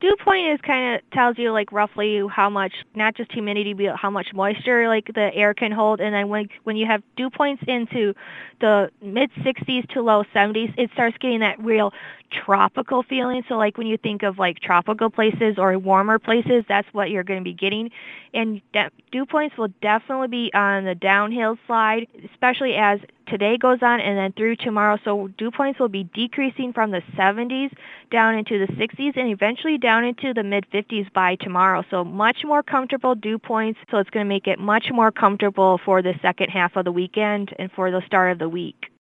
Dew point is kind of tells you like roughly how much, not just humidity, but how much moisture like the air can hold. And then when you have dew points into the mid 60s to low 70s, it starts getting that real tropical feeling. So like when you think of like tropical places or warmer places, that's what you're going to be getting. And dew points will definitely be on the downhill slide, especially as today goes on and then through tomorrow. So dew points will be decreasing from the 70s down into the 60s and eventually down into the mid 50s by tomorrow. So much more comfortable dew points. So it's going to make it much more comfortable for the second half of the weekend and for the start of the week.